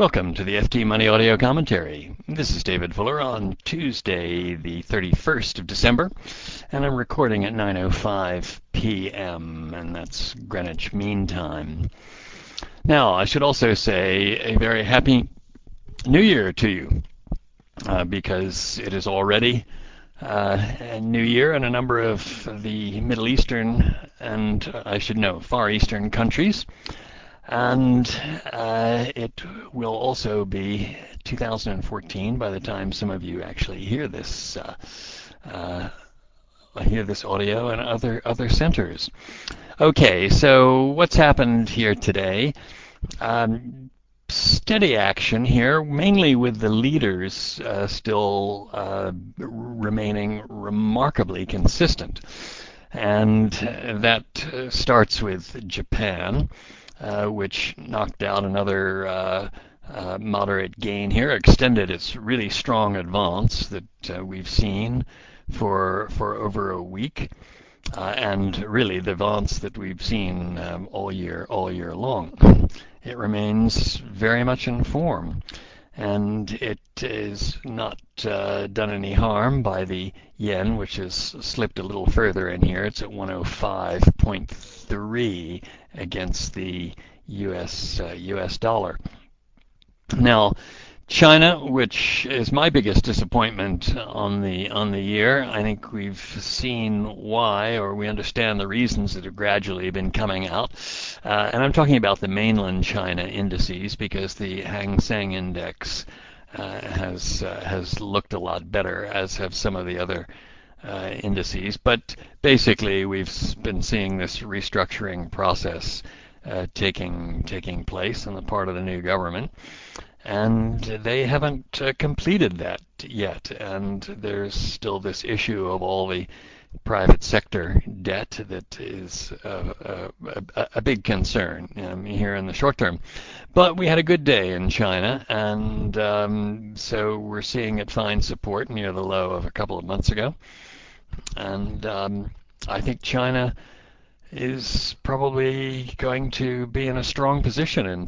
Welcome to the FT Money Audio Commentary. This is David Fuller on Tuesday, the 31st of December, and I'm recording at 9:05 p.m., and that's Greenwich Mean Time. Now, I should also say a very happy New Year to you, because it is already a New Year in a number of the Middle Eastern and, Far Eastern countries. And it will also be 2014 by the time some of you actually hear this audio in other centers. Okay, so what's happened here today? Steady action here, mainly with the leaders still remaining remarkably consistent, and that starts with Japan. Which knocked out another moderate gain here, extended its really strong advance that we've seen for over a week, and really the advance that we've seen all year long. It remains very much in form, and it is not done any harm by the yen, which has slipped a little further in here. It's at 105.3 against the US dollar. Now, China, which is my biggest disappointment on the year, I think we've seen why, or we understand the reasons that have gradually been coming out. And I'm talking about the mainland China indices, because the Hang Seng Index has looked a lot better, as have some of the other indices. But basically, we've been seeing this restructuring process taking place on the part of the new government, and they haven't completed that yet. And there's still this issue of all the private sector debt that is a big concern here in the short term. But we had a good day in China, and so we're seeing it find support near the low of a couple of months ago. And I think China is probably going to be in a strong position in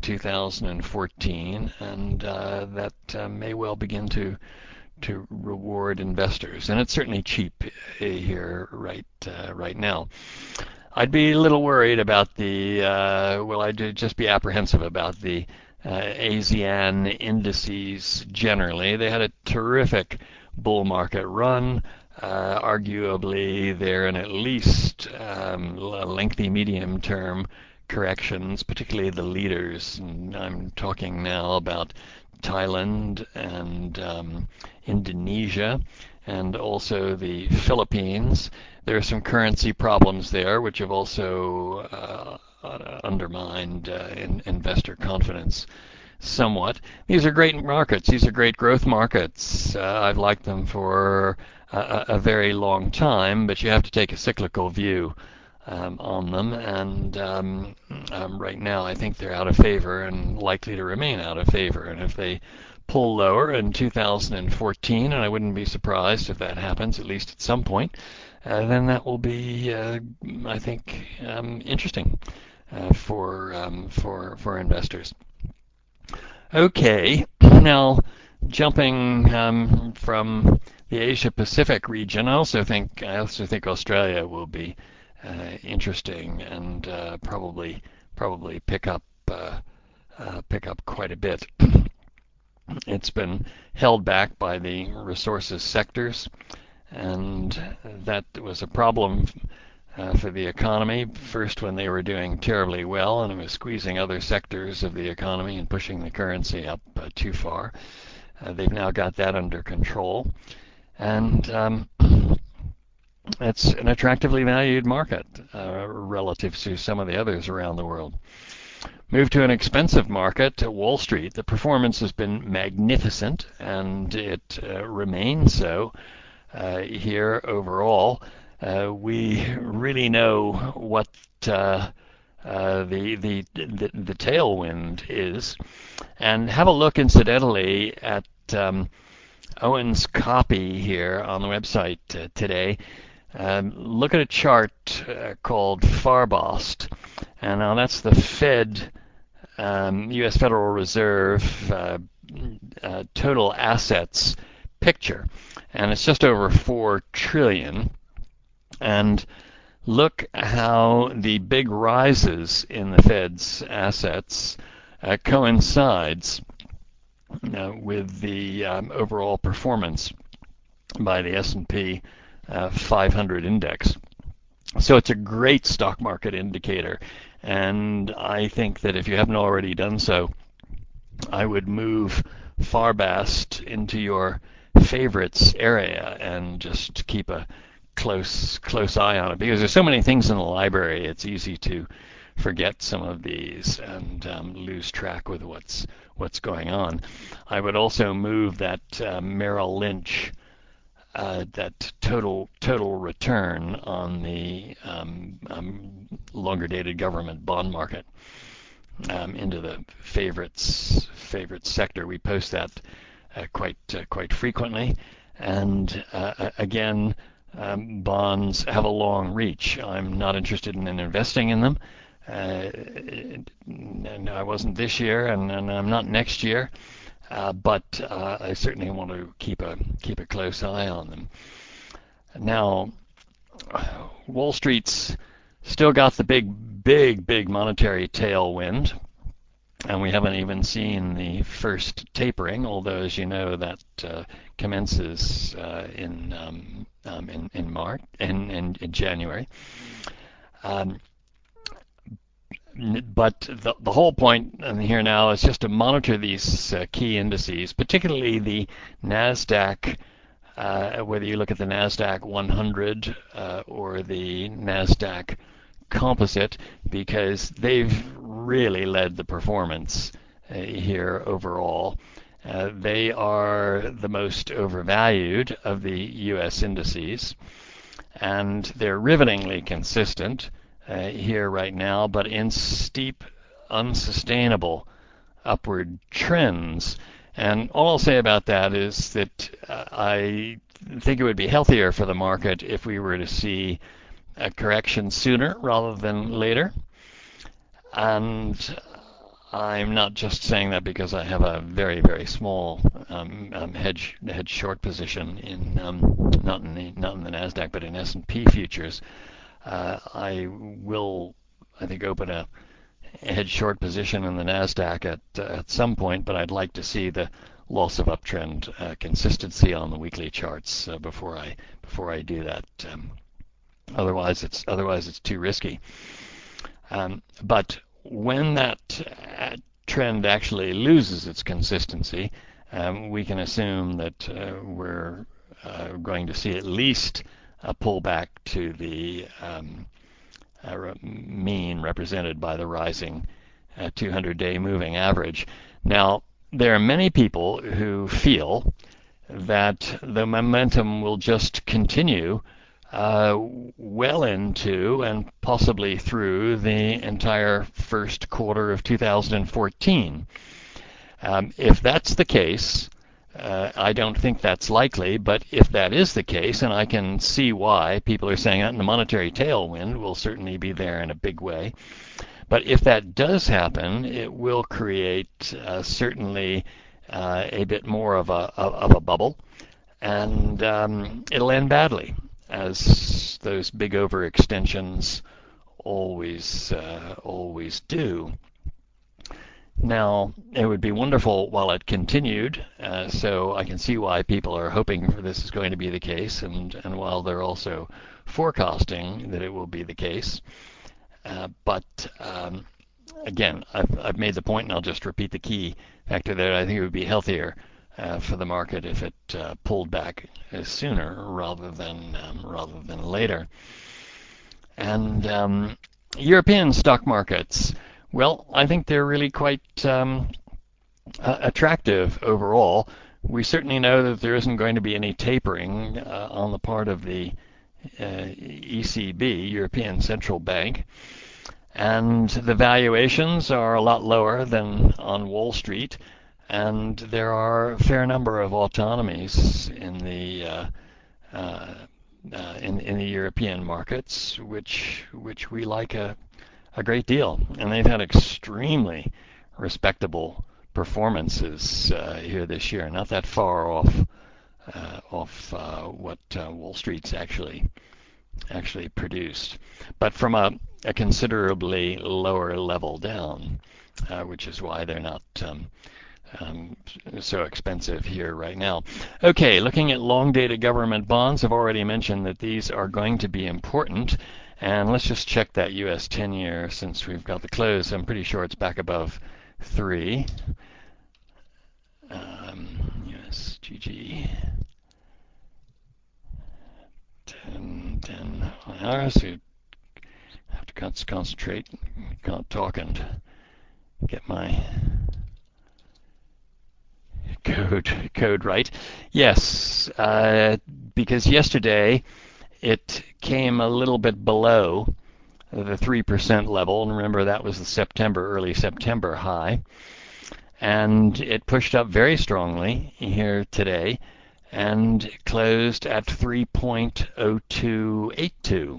2014, and that may well begin to reward investors. And it's certainly cheap here right now. I'd be a little worried about I'd just be apprehensive about the ASEAN indices generally. They had a terrific bull market run. Arguably, they're in at least lengthy medium-term corrections, particularly the leaders. And I'm talking now about Thailand and Indonesia, and also the Philippines. There are some currency problems there, which have also undermined investor confidence somewhat. These are great markets. These are great growth markets. I've liked them for a very long time, but you have to take a cyclical view on them. And right now, I think they're out of favor and likely to remain out of favor. And if they pull lower in 2014, and I wouldn't be surprised if that happens, at least at some point, then that will be, I think, interesting for investors. Okay, now jumping from the Asia Pacific region, I also think Australia will be interesting, and probably pick up quite a bit. It's been held back by the resources sectors, and that was a problem for the economy, first when they were doing terribly well, and it was squeezing other sectors of the economy and pushing the currency up too far. They've now got that under control, and it's an attractively valued market relative to some of the others around the world. Move to an expensive market, Wall Street. The performance has been magnificent, and it remains so here overall. We really know what the tailwind is, and have a look incidentally at Owen's copy here on the website today. Look at a chart called Farbost, and now that's the Fed U.S. Federal Reserve total assets picture, and it's just over 4 trillion. And look how the big rises in the Fed's assets coincides with the overall performance by the S&P 500 index. So it's a great stock market indicator, and I think that if you haven't already done so, I would move Farbast into your favorites area and just keep a close eye on it, because there's so many things in the library. It's easy to forget some of these and lose track with what's going on. I would also move that Merrill Lynch, that total return on the longer dated government bond market into the favorites sector. We post that quite frequently, and again, bonds have a long reach. I'm not interested in investing in them. And I wasn't this year, and I'm not next year. But I certainly want to keep a close eye on them. Now, Wall Street's still got the big monetary tailwind, and we haven't even seen the first tapering. Although, as you know, that commences in March, in January. But the whole point here now is just to monitor these key indices, particularly the NASDAQ, whether you look at the NASDAQ 100 or the NASDAQ Composite, because they've really led the performance here overall. They are the most overvalued of the U.S. indices, and they're rivetingly consistent here right now, but in steep, unsustainable upward trends. And all I'll say about that is that I think it would be healthier for the market if we were to see a correction sooner rather than later. And I'm not just saying that because I have a very small hedge short position in not in the Nasdaq but in S&P futures. I will, I think, open a hedge short position in the Nasdaq at some point, but I'd like to see the loss of uptrend consistency on the weekly charts before I do that. Otherwise it's too risky. But when that trend actually loses its consistency, we can assume that we're going to see at least a pullback to the mean represented by the rising 200-day moving average. Now, there are many people who feel that the momentum will just continue well into and possibly through the entire first quarter of 2014. If that's the case, I don't think that's likely, but if that is the case, and I can see why people are saying that, and the monetary tailwind will certainly be there in a big way. But if that does happen, it will create certainly a bit more of a bubble, and it'll end badly, as those big overextensions always do. Now, it would be wonderful while it continued, so I can see why people are hoping for this is going to be the case, and while they're also forecasting that it will be the case. But again, I've made the point, and I'll just repeat the key factor there. I think it would be healthier for the market if it pulled back sooner rather than later. And European stock markets, well, I think they're really quite attractive overall. We certainly know that there isn't going to be any tapering on the part of the ECB, European Central Bank, and the valuations are a lot lower than on Wall Street, and there are a fair number of autonomies in the European markets, which we like a great deal, and they've had extremely respectable performances here this year, not that far off what Wall Street's actually produced, but from a considerably lower level down, which is why they're not um, so expensive here right now. Okay, looking at long-dated government bonds, I've already mentioned that these are going to be important. And let's just check that U.S. 10-year since we've got the close. I'm pretty sure it's back above 3. USGG 10 hours. You have to concentrate. Can't talk and get my code right. Yes, because yesterday it came a little bit below the 3% level, and remember that was the early September high, and it pushed up very strongly here today and closed at 3.0282.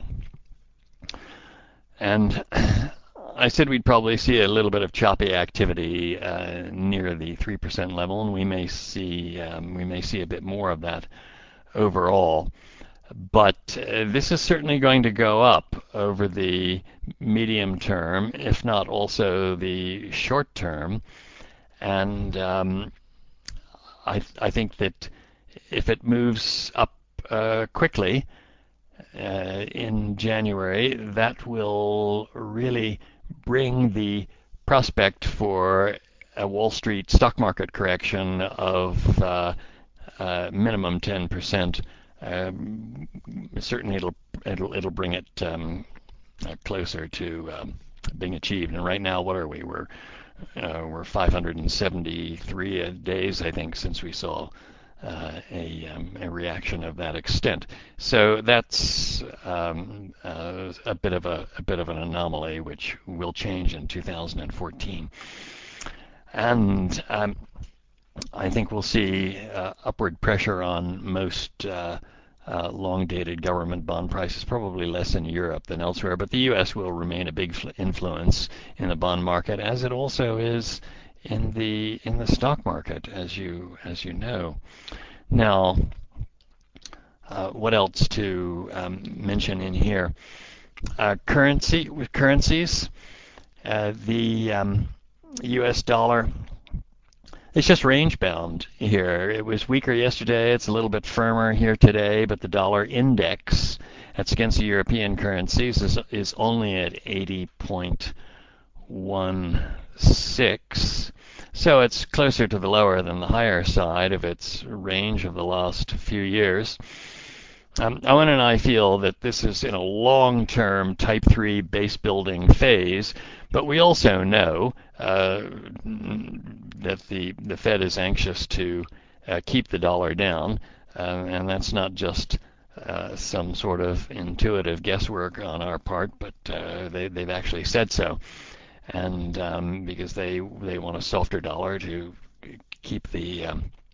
And I said we'd probably see a little bit of choppy activity near the 3% level, and we may see a bit more of that overall. But this is certainly going to go up over the medium term, if not also the short term. And I think that if it moves up quickly in January, that will really bring the prospect for a Wall Street stock market correction of minimum 10%. Certainly, it'll bring it closer to being achieved. And right now, what are we? We're 573 days, I think, since we saw a reaction of that extent. So that's a bit of an anomaly, which will change in 2014. And I think we'll see upward pressure on most long-dated government bond prices, probably less in Europe than elsewhere, but the U.S. will remain a big influence in the bond market, as it also is in the stock market, as you know. Now, what else to mention in here? Currencies, the U.S. dollar. It's just range bound here. It was weaker yesterday. It's a little bit firmer here today, but the dollar index that's against the European currencies is only at 80.16. So it's closer to the lower than the higher side of its range of the last few years. Owen and I feel that this is in a long-term Type 3 base building phase, but we also know that the Fed is anxious to keep the dollar down, and that's not just some sort of intuitive guesswork on our part, but they've actually said so, and because they want a softer dollar to keep the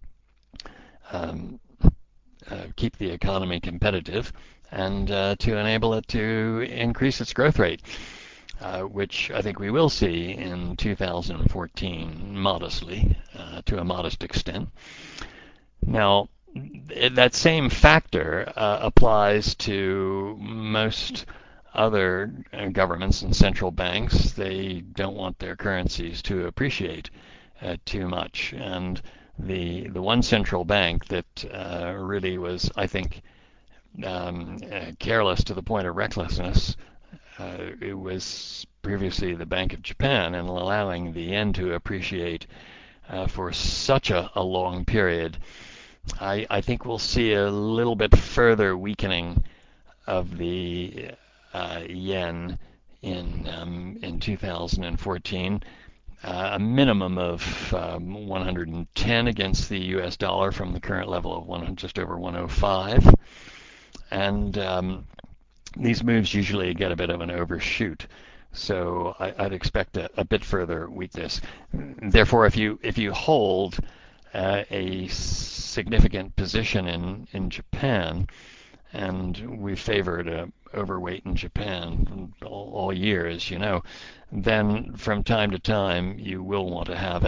keep the economy competitive and to enable it to increase its growth rate, which I think we will see in 2014 modestly, to a modest extent. Now, that same factor applies to most other governments and central banks. They don't want their currencies to appreciate too much, and the one central bank that really was, I think, careless to the point of recklessness, it was previously the Bank of Japan, and allowing the yen to appreciate for such a long period. I think we'll see a little bit further weakening of the yen in 2014. A minimum of 110 against the U.S. dollar from the current level of just over 105, and these moves usually get a bit of an overshoot. So I'd expect a bit further weakness. Therefore, if you hold a significant position in Japan, and we favored a overweight in Japan all year, as you know, then from time to time you will want to have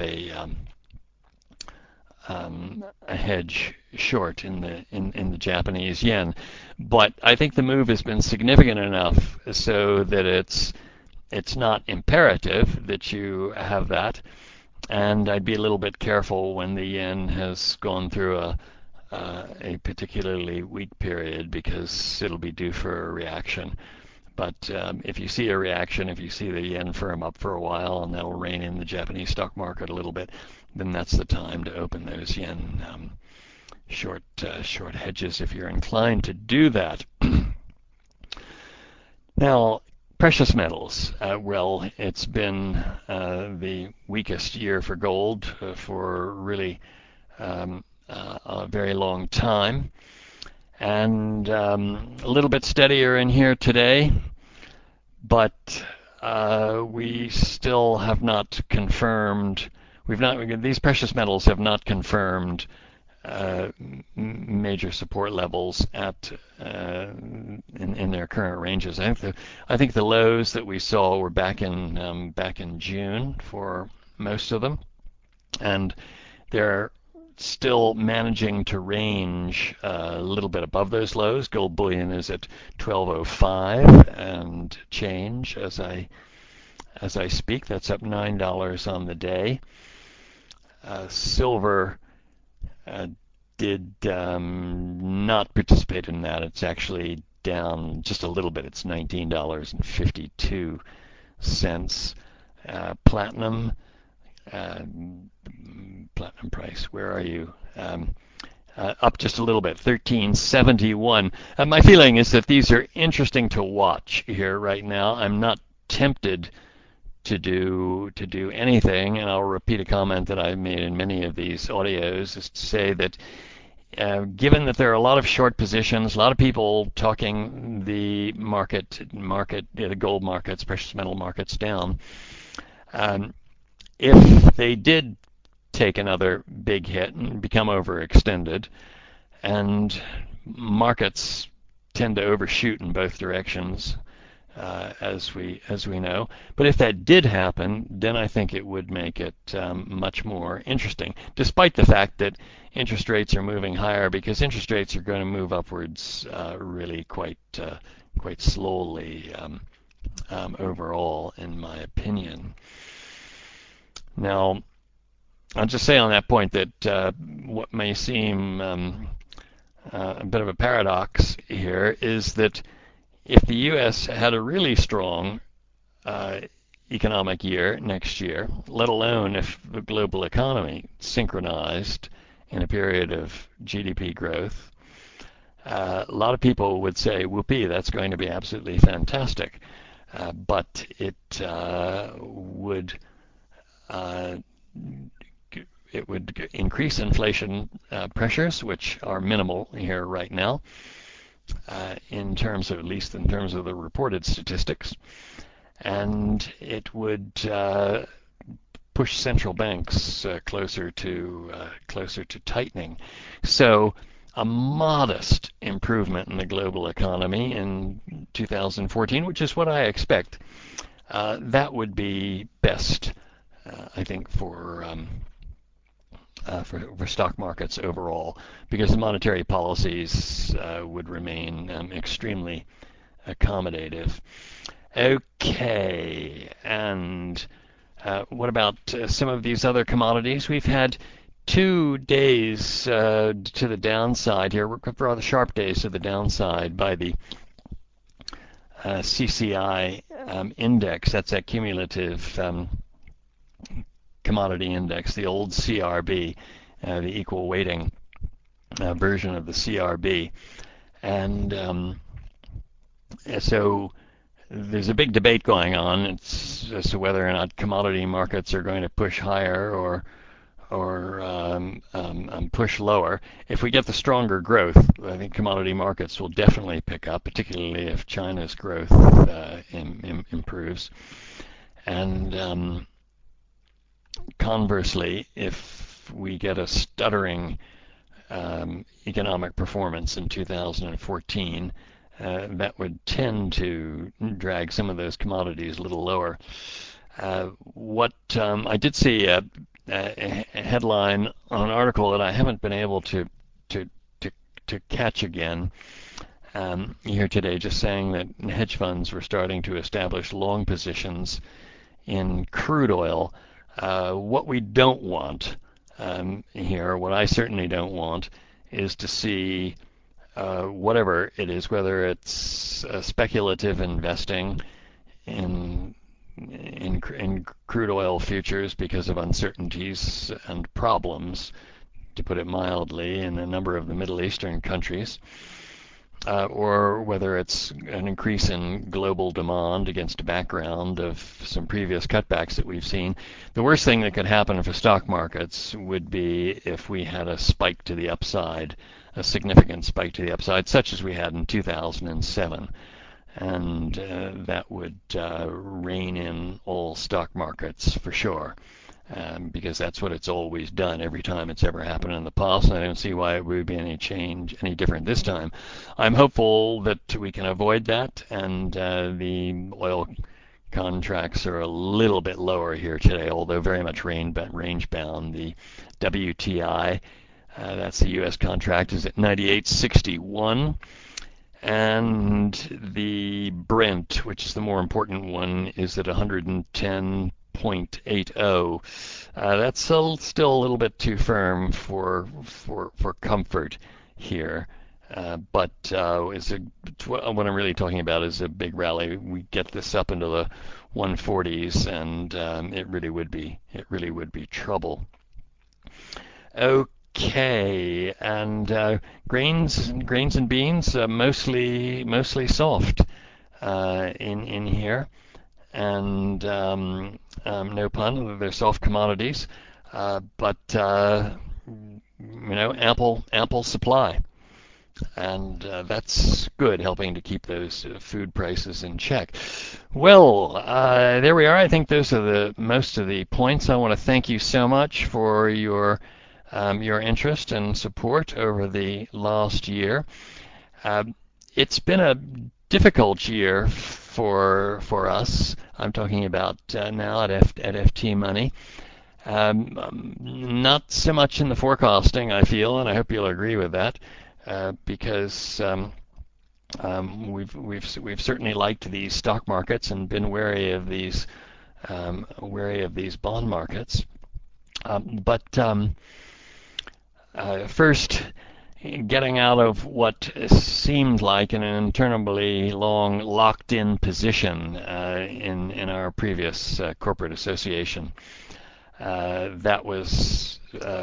a hedge short in the Japanese yen. But I think the move has been significant enough so that it's not imperative that you have that. And I'd be a little bit careful when the yen has gone through a particularly weak period because it'll be due for a reaction. But if you see a reaction, if you see the yen firm up for a while, and that'll rein in the Japanese stock market a little bit, then that's the time to open those yen short hedges if you're inclined to do that. Now, precious metals. Well, it's been the weakest year for gold for really a very long time, and a little bit steadier in here today, but we still have not confirmed. These precious metals have not confirmed major support levels in their current ranges. I think the lows that we saw were back in June for most of them, and they're still managing to range a little bit above those lows. Gold bullion is at 1205 and change as I speak. That's up $9 on the day. Silver did not participate in that. It's actually down just a little bit. It's $19.52. Platinum price, where are you? Up just a little bit, 1371. My feeling is that these are interesting to watch here right now. I'm not tempted to do anything, and I'll repeat a comment that I've made in many of these audios, is to say that given that there are a lot of short positions, a lot of people talking the the gold markets, precious metal markets down, if they did take another big hit and become overextended, and markets tend to overshoot in both directions, as we know. But if that did happen, then I think it would make it much more interesting, despite the fact that interest rates are moving higher, because interest rates are going to move upwards really quite slowly overall, in my opinion. Now, I'll just say on that point that what may seem a bit of a paradox here is that if the U.S. had a really strong economic year next year, let alone if the global economy synchronized in a period of GDP growth, a lot of people would say, whoopee, that's going to be absolutely fantastic. But it would increase inflation pressures, which are minimal here right now, at least in terms of the reported statistics, and it would push central banks closer to tightening. So a modest improvement in the global economy in 2014, which is what I expect, that would be best, I think, for stock markets overall, because the monetary policies would remain extremely accommodative. Okay, and what about some of these other commodities? We've had 2 days to the downside here, rather sharp days to the downside by the CCI index. That's that cumulative commodity index, the old CRB, the equal weighting version of the CRB. And so there's a big debate going on as to whether or not commodity markets are going to push higher or push lower. If we get the stronger growth, I think commodity markets will definitely pick up, particularly if China's growth improves. And conversely, if we get a stuttering economic performance in 2014. That would tend to drag some of those commodities a little lower. What I did see a headline on an article that I haven't been able to to, to catch again here today, just saying that hedge funds were starting to establish long positions in crude oil. What we don't want here, what I certainly don't want, is to see whatever it is, whether it's speculative investing in, in crude oil futures because of uncertainties and problems, to put it mildly, in a number of the Middle Eastern countries, or whether it's an increase in global demand against a background of some previous cutbacks that we've seen. The worst thing that could happen for stock markets would be if we had a spike to the upside, a significant spike to the upside, such as we had in 2007. And that would rein in all stock markets for sure. Because that's what it's always done every time it's ever happened in the past, and I don't see why it would be any different this time. I'm hopeful that we can avoid that, and the oil contracts are a little bit lower here today, although very much range bound. The WTI, that's the U.S. contract, is at 98.61. And the Brent, which is the more important one, is at 110.80. That's still a little bit too firm for comfort here. But what I'm really talking about is a big rally. We get this up into the 140s, and it really would be trouble. Okay, and grains and beans mostly soft in here, and no pun, they're soft commodities, but ample supply, and that's good, helping to keep those food prices in check. Well, there we are. I think those are the most of the points. I want to thank you so much for your interest and support over the last year. It's been a difficult year for us. I'm talking about now at FT Money. Not so much in the forecasting, I feel, and I hope you'll agree with that, because we've certainly liked these stock markets and been wary of these bond markets. But first, getting out of what seemed like an interminably long locked-in position in our previous corporate association, that was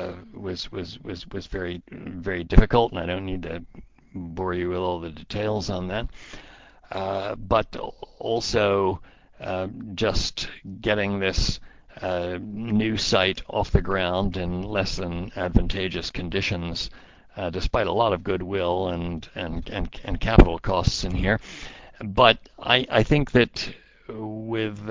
very very difficult, and I don't need to bore you with all the details on that. But also just getting this new site off the ground in less than advantageous conditions, despite a lot of goodwill and capital costs in here. But I think that with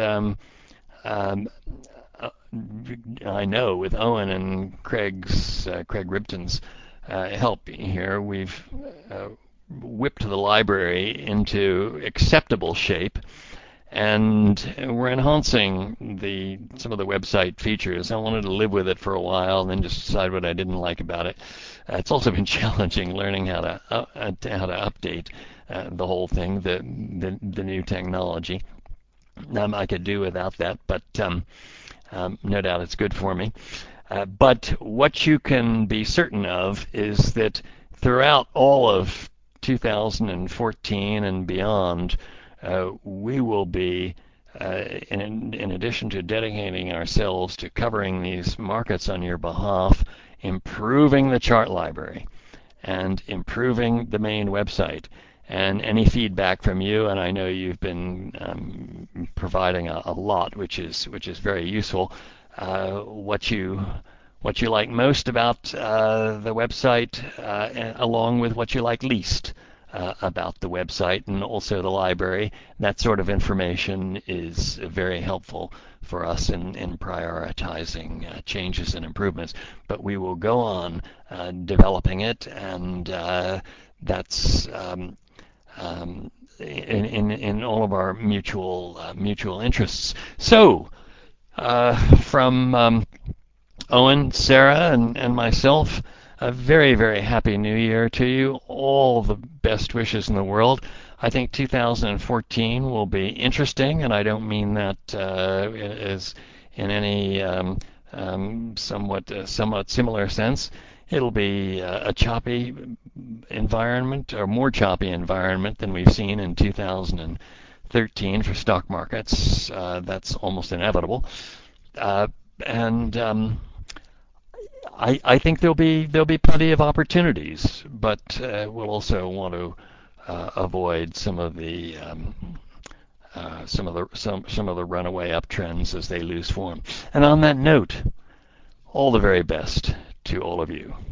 I know with Owen and Craig Ripton's help here, we've whipped the library into acceptable shape, and we're enhancing some of the website features. I wanted to live with it for a while and then just decide what I didn't like about it. It's also been challenging learning how to update the whole thing, the new technology. I could do without that, but no doubt it's good for me. But what you can be certain of is that throughout all of 2014 and beyond, we will be, in addition to dedicating ourselves to covering these markets on your behalf, improving the chart library and improving the main website. And any feedback from you, and I know you've been providing a lot, which is very useful. What you like most about the website, along with what you like least about the website and also the library. That sort of information is very helpful for us in prioritizing changes and improvements. But we will go on developing it, and that's in all of our mutual interests. So, from Owen, Sarah, and myself, a very, very happy new year to you. All the best wishes in the world. I think 2014 will be interesting, and I don't mean that as in any somewhat similar sense. It'll be a choppy environment, or more choppy environment than we've seen in 2013 for stock markets. That's almost inevitable. And I think there'll be plenty of opportunities, but we'll also want to avoid some of the runaway uptrends as they lose form. And on that note, all the very best to all of you.